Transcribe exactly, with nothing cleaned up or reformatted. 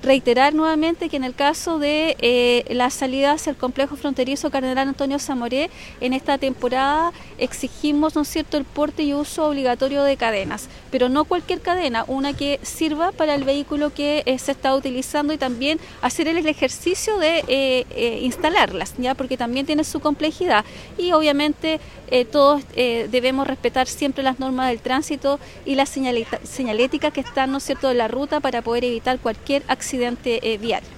reiterar nuevamente que en el caso de eh, la salida hacia el complejo fronterizo Cardenal Antonio Zamoré, en esta temporada exigimos, ¿no es cierto?, el porte y uso obligatorio de cadenas, pero no cualquier cadena, una que sirva para el vehículo que eh, se está utilizando, y también hacer el ejercicio de eh, eh, instalarlas, ya, porque también tiene su complejidad, y obviamente eh, todos eh, debemos respetar siempre las normas del tránsito y la señalética que están, ¿no es cierto?, de la ruta, para poder evitar cualquier accidente eh, vial.